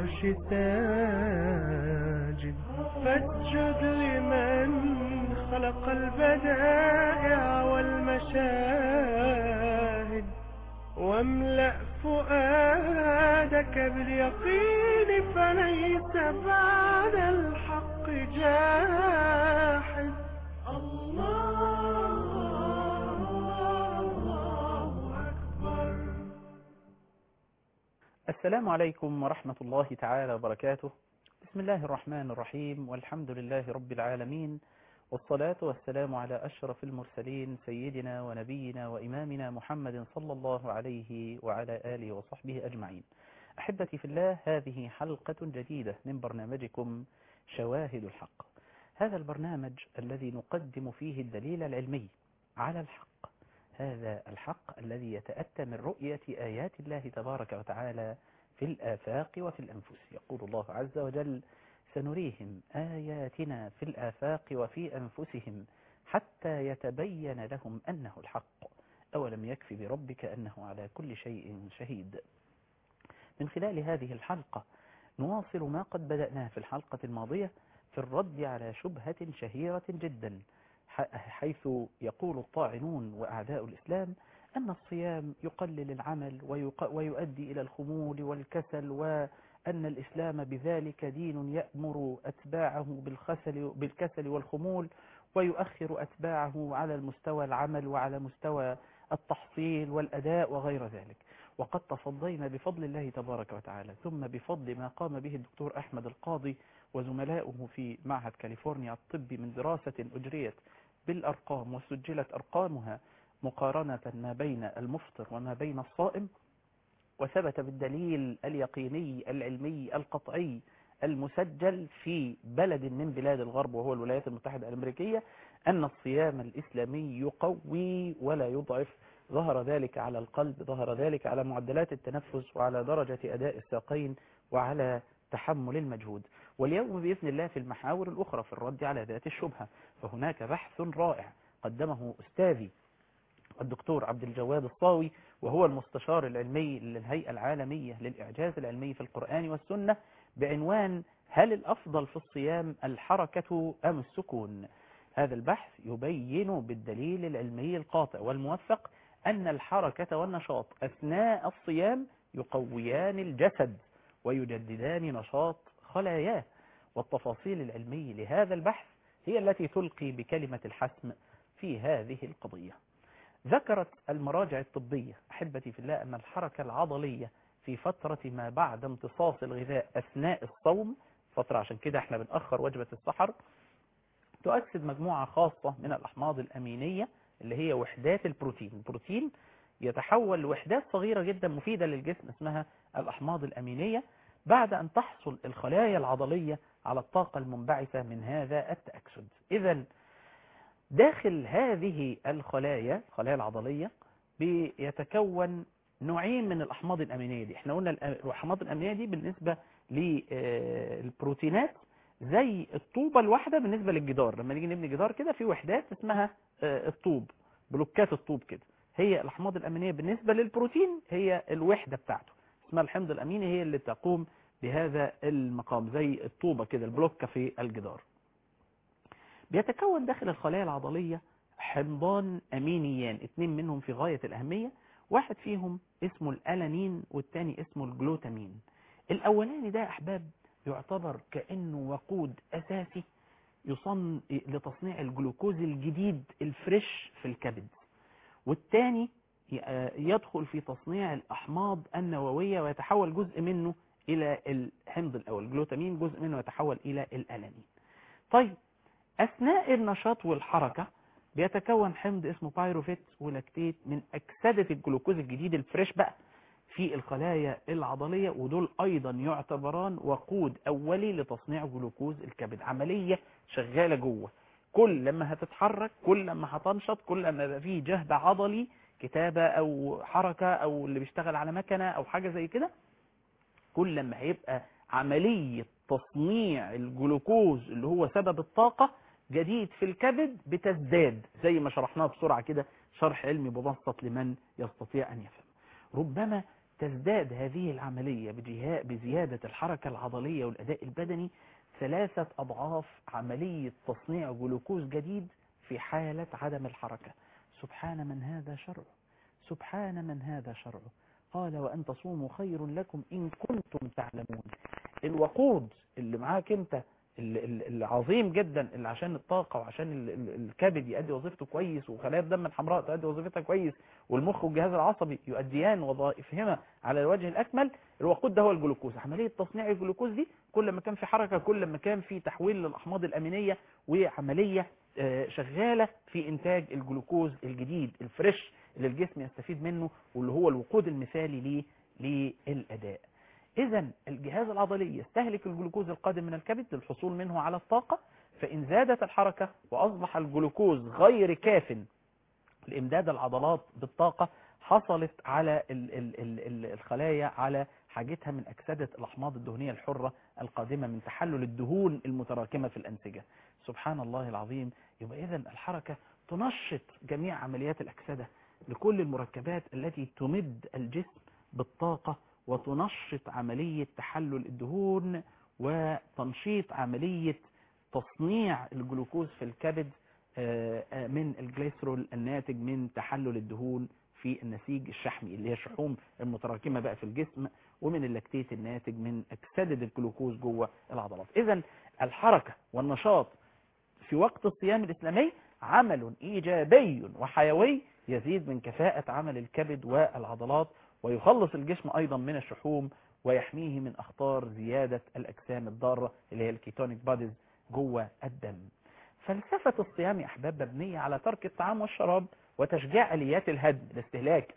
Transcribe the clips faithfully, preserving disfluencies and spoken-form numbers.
العرش ساجد، فاسجد لمن خلق البدائع والمشاهد، واملأ فؤادك باليقين، فليس بعد الحق جاحد. الله الله أكبر. السلام عليكم ورحمة الله تعالى وبركاته. بسم الله الرحمن الرحيم، والحمد لله رب العالمين، والصلاة والسلام على أشرف المرسلين سيدنا ونبينا وإمامنا محمد صلى الله عليه وعلى آله وصحبه أجمعين. أحبتي في الله، هذه حلقة جديدة من برنامجكم شواهد الحق. هذا البرنامج الذي نقدم فيه الدليل العلمي على الحق، هذا الحق الذي يتأتى من رؤية آيات الله تبارك وتعالى في الآفاق وفي الأنفس. يقول الله عز وجل: سنريهم آياتنا في الآفاق وفي أنفسهم حتى يتبين لهم أنه الحق، أولم يكف بربك أنه على كل شيء شهيد. من خلال هذه الحلقة نواصل ما قد بدأناه في الحلقة الماضية في الرد على شبهة شهيرة جدا، حيث يقول الطاعنون وأعداء الإسلام أن الصيام يقلل العمل ويؤدي إلى الخمول والكسل، وأن الإسلام بذلك دين يأمر أتباعه بالكسل والخمول، ويؤخر أتباعه على المستوى العمل وعلى مستوى التحصيل والأداء وغير ذلك. وقد تصدينا بفضل الله تبارك وتعالى، ثم بفضل ما قام به الدكتور أحمد القاضي وزملاؤه في معهد كاليفورنيا الطبي من دراسة أجريت بالأرقام وسجلت أرقامها مقارنة ما بين المفطر وما بين الصائم، وثبت بالدليل اليقيني العلمي القطعي المسجل في بلد من بلاد الغرب وهو الولايات المتحدة الأمريكية أن الصيام الإسلامي يقوي ولا يضعف. ظهر ذلك على القلب، ظهر ذلك على معدلات التنفس وعلى درجة أداء الساقين وعلى تحمل المجهود. واليوم بإذن الله في المحاور الأخرى في الرد على ذات الشبهة، فهناك بحث رائع قدمه أستاذي الدكتور عبد الجواد الصاوي، وهو المستشار العلمي للهيئة العالمية للإعجاز العلمي في القرآن والسنة، بعنوان: هل الأفضل في الصيام الحركة أم السكون؟ هذا البحث يبين بالدليل العلمي القاطع والموثق أن الحركة والنشاط أثناء الصيام يقويان الجسد ويجددان نشاط خلاياه. والتفاصيل العلمية لهذا البحث هي التي تلقي بكلمة الحسم في هذه القضية. ذكرت المراجع الطبية أحبتي في الله أن الحركة العضلية في فترة ما بعد امتصاص الغذاء أثناء الصوم، فترة عشان كده احنا بنأخر وجبة السحر، تؤكسد مجموعة خاصة من الأحماض الأمينية اللي هي وحدات البروتين. البروتين يتحول لوحدات صغيرة جدا مفيدة للجسم اسمها الأحماض الأمينية، بعد أن تحصل الخلايا العضلية على الطاقة المنبعثة من هذا التأكسد. إذن داخل هذه الخلايا الخلايا العضلية بيتكون نوعين من الأحماض الأمينية دي. احنا قلنا الأحماض الأمينية دي بالنسبة للبروتينات زي الطوبة الواحدة بالنسبة للجدار. لما نيجي نبني جدار كده في وحدات اسمها الطوب، بلوكات الطوب كده. هي الأحماض الأمينية بالنسبة للبروتين هي الوحدة بتاعته، اسمها الحمض الأميني، هي اللي تقوم بهذا المقام زي الطوبة كده، البلوكة في الجدار. بيتكون داخل الخلايا العضلية حمضان أمينيان، اثنين منهم في غاية الأهمية، واحد فيهم اسمه الألانين والتاني اسمه الجلوتامين. الأولاني ده أحباب يعتبر كأنه وقود أساسي يصن لتصنيع الجلوكوز الجديد الفريش في الكبد، والتاني يدخل في تصنيع الأحماض النووية ويتحول جزء منه إلى الحمض الأول الجلوتامين، جزء منه يتحول إلى الألانين. طيب أثناء النشاط والحركة بيتكون حمض اسمه بايروفيت ولاكتيت من أكسدة الجلوكوز الجديد الفريش بقى في الخلايا العضلية، ودول أيضا يعتبران وقود أولي لتصنيع جلوكوز الكبد. عملية شغالة جوه، كل لما هتتحرك، كل لما هتنشط، كل لما يبقى فيه جهد عضلي، كتابة أو حركة أو اللي بيشتغل على مكنة أو حاجة زي كده، كل لما هيبقى عملية تصنيع الجلوكوز اللي هو سبب الطاقة جديد في الكبد بتزداد، زي ما شرحناها بسرعة كده شرح علمي مبسط لمن يستطيع أن يفهم. ربما تزداد هذه العملية بزيادة الحركة العضلية والأداء البدني ثلاثة أضعاف عملية تصنيع جلوكوز جديد في حالة عدم الحركة. سبحان من هذا شرعه، سبحان من هذا شرعه. قال وأن تصوموا خير لكم إن كنتم تعلمون. الوقود اللي معاك انت العظيم جدا اللي عشان الطاقة وعشان الكبد يؤدي وظيفته كويس وخلايا الدم الحمراء تؤدي وظيفتها كويس والمخ والجهاز العصبي يؤديان وظائفهما على الوجه الأكمل، الوقود ده هو الجلوكوز. عملية تصنيع الجلوكوز دي كل ما كان في حركة كل ما كان في تحويل للأحماض الأمينية وعملية شغالة في إنتاج الجلوكوز الجديد الفريش اللي الجسم يستفيد منه واللي هو الوقود المثالي ليه للأداء. إذن الجهاز العضلي يستهلك الجلوكوز القادم من الكبد للحصول منه على الطاقة، فإن زادت الحركة وأصبح الجلوكوز غير كاف لإمداد العضلات بالطاقة حصلت على ال ال ال الخلايا على حاجتها من أكسدة الأحماض الدهنية الحرة القادمة من تحلل الدهون المتراكمة في الأنسجة. سبحان الله العظيم. يبقى إذن الحركة تنشط جميع عمليات الأكسدة لكل المركبات التي تمد الجسم بالطاقة وتنشط عملية تحلل الدهون وتنشيط عملية تصنيع الجلوكوز في الكبد من الجليسرول الناتج من تحلل الدهون في النسيج الشحمي اللي هي الشحوم المتراكمة بقى في الجسم، ومن اللاكتيت الناتج من أكسدة الجلوكوز جوه العضلات. إذن الحركة والنشاط في وقت الصيام الإسلامي عمل إيجابي وحيوي يزيد من كفاءة عمل الكبد والعضلات ويخلص الجسم أيضا من الشحوم ويحميه من أخطار زيادة الأجسام الضارة اللي هي الكيتونيك باديز جوه الدم. فلسفة الصيام يا أحباب مبنية على ترك الطعام والشراب وتشجيع آليات الهضم الاستهلاك.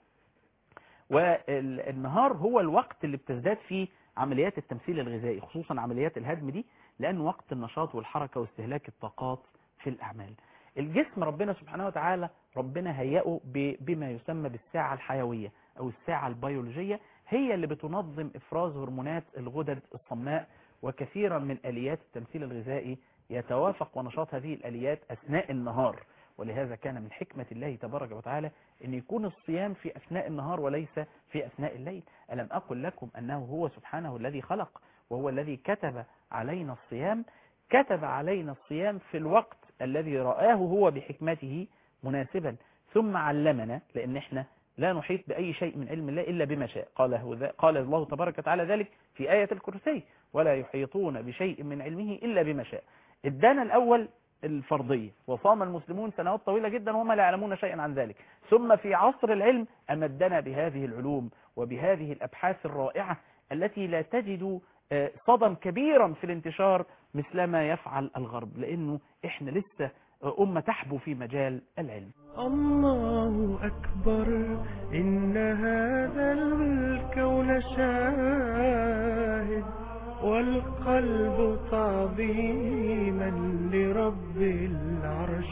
والنهار هو الوقت اللي بتزداد فيه عمليات التمثيل الغذائي خصوصا عمليات الهضم دي، لأنه وقت النشاط والحركة واستهلاك الطاقات في الأعمال. الجسم ربنا سبحانه وتعالى ربنا هيئه بما يسمى بالساعة الحيوية أو الساعة البيولوجية، هي اللي بتنظم إفراز هرمونات الغدد الصماء، وكثيرا من آليات التمثيل الغذائي يتوافق ونشاط هذه الآليات أثناء النهار. ولهذا كان من حكمة الله تبارك وتعالى أن يكون الصيام في أثناء النهار وليس في أثناء الليل. ألم أقل لكم أنه هو سبحانه الذي خلق وهو الذي كتب علينا الصيام، كتب علينا الصيام في الوقت الذي رآه هو بحكمته مناسبا، ثم علمنا، لأن احنا لا نحيط بأي شيء من علم الله إلا بما شاء. قال, قال الله تبارك وتعالى ذلك في آية الكرسي: ولا يحيطون بشيء من علمه إلا بما شاء. ادانا الأول الفرضية وصام المسلمون سنوات طويلة جدا وما لا يعلمون شيئا عن ذلك، ثم في عصر العلم أمدنا بهذه العلوم وبهذه الأبحاث الرائعة التي لا تجد صدى كبيرا في الانتشار مثلما يفعل الغرب، لأنه إحنا لسه أمة تحبو في مجال العلم. الله أكبر إن هذا الكون شاهد والقلب تعظيما لرب العرش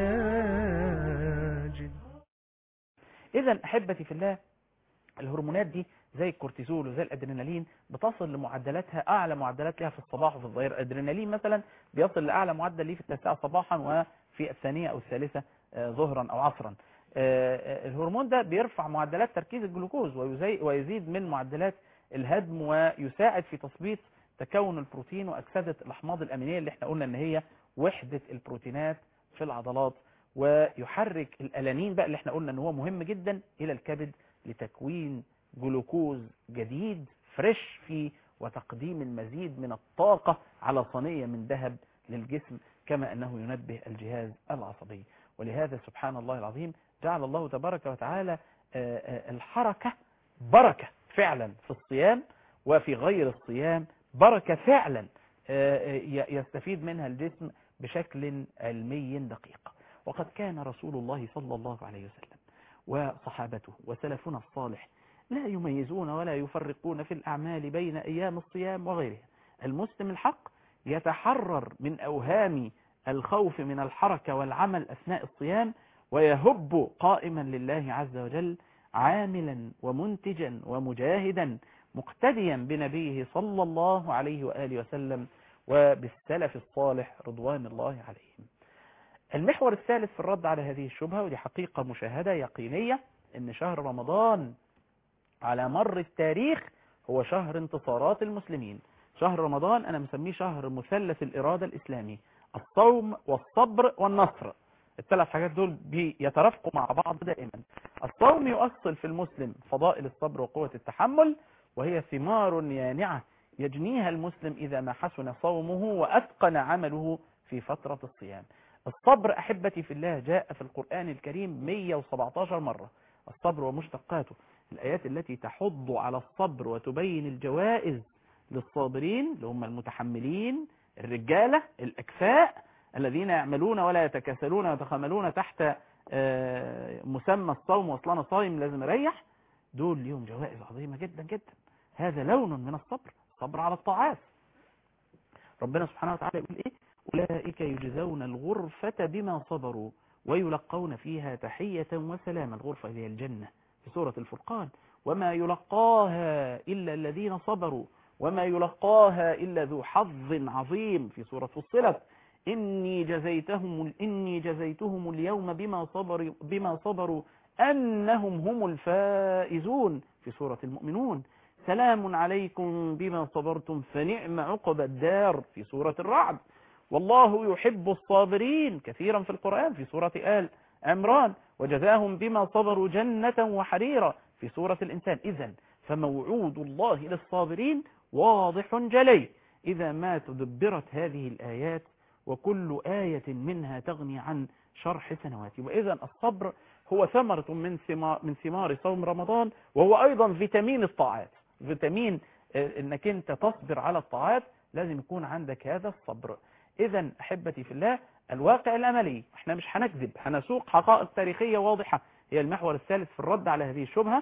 ساجد. إذن أحبتي في الله، الهرمونات دي زي الكورتيزول وزي الأدرينالين بتصل لمعدلاتها أعلى معدلات لها في الصباح وفي الظهير. الأدرينالين مثلا بيصل لأعلى معدل ليه في التاسعة صباحا وفي الثانية أو الثالثة ظهرا أو عصرا. الهرمون ده بيرفع معدلات تركيز الجلوكوز ويزيد من معدلات الهضم ويساعد في تثبيط تكون البروتين وأكسدة الأحماض الأمينية اللي احنا قلنا ان هي وحدة البروتينات في العضلات، ويحرك الألانين بقى اللي احنا قلنا ان هو مهم جدا إلى الكبد لتكوين جلوكوز جديد فريش فيه وتقديم المزيد من الطاقة على صينية من ذهب للجسم، كما أنه ينبه الجهاز العصبي. ولهذا سبحان الله العظيم جعل الله تبارك وتعالى الحركة بركة فعلا في الصيام وفي غير الصيام، بركة فعلا يستفيد منها الجسم بشكل علمي دقيق. وقد كان رسول الله صلى الله عليه وسلم وصحابته وسلفنا الصالح لا يميزون ولا يفرقون في الأعمال بين أيام الصيام وغيرها. المسلم الحق يتحرر من أوهام الخوف من الحركة والعمل أثناء الصيام، ويهب قائما لله عز وجل عاملا ومنتجا ومجاهدا مقتديا بنبيه صلى الله عليه وآله وسلم وبالسلف الصالح رضوان الله عليهم. المحور الثالث في الرد على هذه الشبهة، ودي حقيقة مشاهدة يقينية، ان شهر رمضان على مر التاريخ هو شهر انتصارات المسلمين. شهر رمضان أنا مسميه شهر مثلث الإرادة الإسلامي، الصوم والصبر والنصر. الثلاث حاجات دول بيترافقوا مع بعض دائما. الصوم يؤصل في المسلم فضائل الصبر وقوة التحمل، وهي ثمار يانعة يجنيها المسلم إذا ما حسن صومه وأتقن عمله في فترة الصيام. الصبر أحبتي في الله جاء في القرآن الكريم مئة وسبعة عشر مرة. الصبر ومشتقاته، الآيات التي تحض على الصبر وتبين الجوائز للصابرين اللي هم المتحملين، الرجالة الأكفاء الذين يعملون ولا يتكاسلون ويتخاملون تحت مسمى الصوم، واصلنا صايم لازم يريح، دول ليهم جوائز عظيمة جدا جدا. هذا لون من الصبر، الصبر على الطاعات. ربنا سبحانه وتعالى يقول ايه؟ أولئك يجزون الغرفة بما صبروا ويلقون فيها تحية وسلاما. الغرفة هي الجنة في سورة الفرقان. وما يلقاها إلا الذين صبروا وما يلقاها إلا ذو حظ عظيم في سورة فصلت. إني جزيتهم إني جزيتهم اليوم بما صبروا بما صبروا أنهم هم الفائزون في سورة المؤمنون. سلام عليكم بما صبرتم فنعم عقبى الدار في سورة الرعد. والله يحب الصابرين كثيرا في القرآن في سورة آل عمران. وجزاهم بما صبروا جنة وحريرا في سورة الإنسان. إذن فموعود الله للصابرين واضح جلي إذا ما تدبرت هذه الآيات، وكل آية منها تغني عن شرح سنوات. وإذن الصبر هو ثمرة من ثمار من ثمار صوم رمضان، وهو أيضا فيتامين الطاعات. فيتامين انك انت تصبر على الطاعات لازم يكون عندك هذا الصبر. إذن أحبتي في الله، الواقع الأملي، احنا مش هنكذب، هنسوق حقائق تاريخية واضحة هي المحور الثالث في الرد على هذه الشبهة.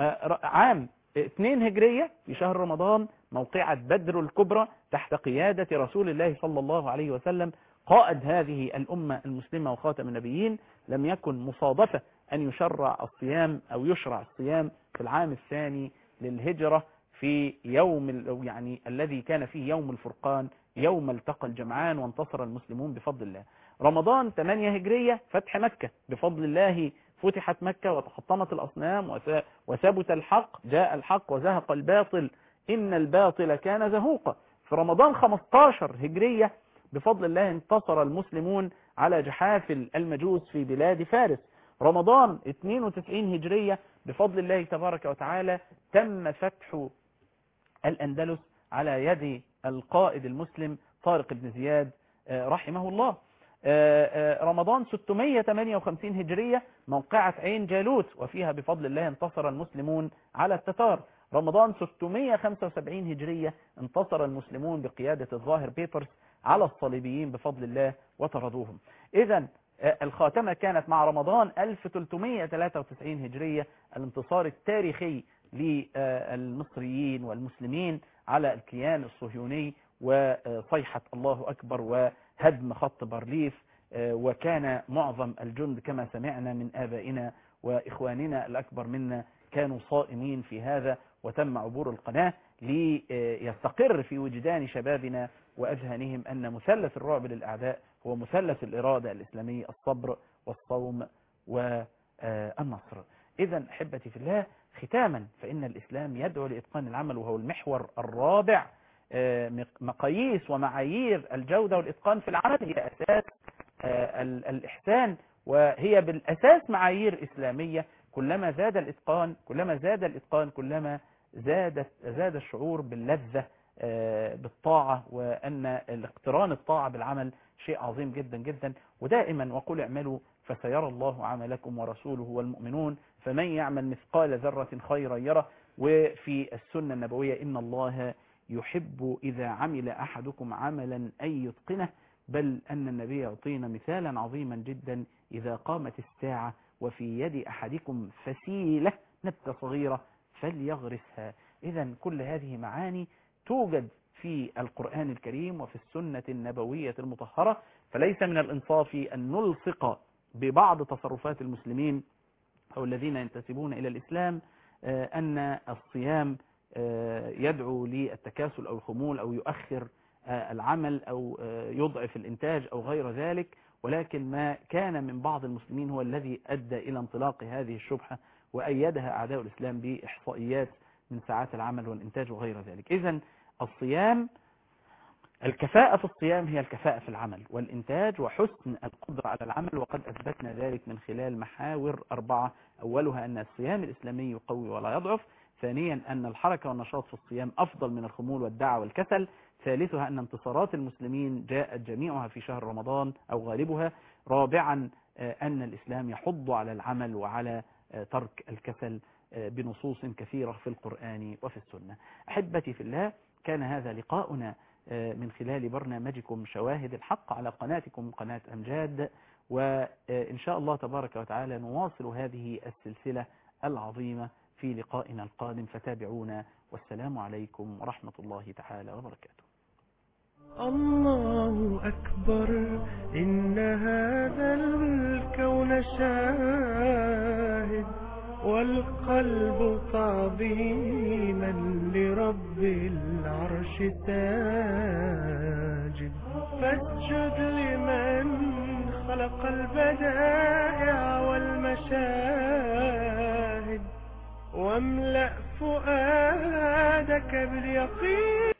عام اثنين هجرية في شهر رمضان موقعة بدر الكبرى تحت قيادة رسول الله صلى الله عليه وسلم قائد هذه الأمة المسلمة وخاتم النبيين. لم يكن مصادفة أن يشرع الصيام أو يشرع الصيام في العام الثاني للهجرة في يوم يعني الذي كان فيه يوم الفرقان، يوم التقى الجمعان وانتصر المسلمون بفضل الله. رمضان ثمانية هجرية فتح مكة بفضل الله، فتحت مكة وتحطمت الأصنام وثبت الحق، جاء الحق وزهق الباطل إن الباطل كان زهوقا. في رمضان خمسة عشر هجرية بفضل الله انتصر المسلمون على جحافل المجوس في بلاد فارس. رمضان اثنين وتسعين هجرية بفضل الله تبارك وتعالى تم فتح الأندلس على يد القائد المسلم طارق بن زياد رحمه الله. رمضان ستمئة وثمانية وخمسين هجرية موقعة عين جالوت، وفيها بفضل الله انتصر المسلمون على التتار. رمضان ستمئة وخمسة وسبعين هجرية انتصر المسلمون بقيادة الظاهر بيبرس على الصليبيين بفضل الله وطردوهم. إذن الخاتمة كانت مع رمضان ألف وثلاثمئة وثلاثة وتسعين هجرية، الانتصار التاريخي للمصريين والمسلمين على الكيان الصهيوني وصيحة الله أكبر وهدم خط بارليف. وكان معظم الجند كما سمعنا من آبائنا وإخواننا الأكبر منا كانوا صائمين في هذا، وتم عبور القناة ليستقر في وجدان شبابنا وأذهانهم أن مثلث الرعب للأعداء هو مثلث الإرادة الإسلامي، الصبر والصوم والنصر. إذن أحبتي في الله، ختاما فإن الإسلام يدعو لإتقان العمل، وهو المحور الرابع. مقاييس ومعايير الجودة والإتقان في العمل هي أساس الإحسان، وهي بالأساس معايير إسلامية. كلما زاد الإتقان كلما زاد الإتقان كلما زاد زاد الشعور باللذة بالطاعة، وأن الاقتران الطاعة بالعمل شيء عظيم جدا جدا. ودائما وقل اعملوا فسيرى الله عملكم ورسوله والمؤمنون فمن يعمل مثقال ذرة خيرا يره. وفي السنة النبوية إن الله يحب إذا عمل أحدكم عملا أن يتقنه، بل أن النبي يعطينا مثالا عظيما جدا: إذا قامت الساعة وفي يد أحدكم فسيلة نبتة صغيرة فليغرسها. إذا كل هذه معاني توجد في القرآن الكريم وفي السنة النبوية المطهرة، فليس من الإنصاف أن نلصق ببعض تصرفات المسلمين أو الذين ينتسبون إلى الإسلام أن الصيام يدعو للتكاسل أو الخمول أو يؤخر العمل أو يضعف الإنتاج أو غير ذلك. ولكن ما كان من بعض المسلمين هو الذي أدى إلى انطلاق هذه الشبهة، وأيدها أعداء الإسلام بإحصائيات من ساعات العمل والإنتاج وغير ذلك. إذن الصيام، الكفاءة في الصيام هي الكفاءة في العمل والإنتاج وحسن القدرة على العمل، وقد أثبتنا ذلك من خلال محاور أربعة. أولها أن الصيام الإسلامي يقوي ولا يضعف. ثانيا أن الحركة والنشاط في الصيام أفضل من الخمول والدعة والكسل. ثالثها أن انتصارات المسلمين جاءت جميعها في شهر رمضان أو غالبها. رابعا أن الإسلام يحض على العمل وعلى ترك الكسل بنصوص كثيرة في القرآن وفي السنة. أحبتي في الله، كان هذا لقاؤنا من خلال برنامجكم شواهد الحق على قناتكم قناة أمجاد، وإن شاء الله تبارك وتعالى نواصل هذه السلسلة العظيمة في لقائنا القادم، فتابعونا، والسلام عليكم ورحمة الله تعالى وبركاته. الله أكبر، إن هذا الكون شاهد، والقلب تعظيما لرب العرش ساجد. فاسجد لمن خلق البدائع والمشاهد، واملأ فؤادك باليقين.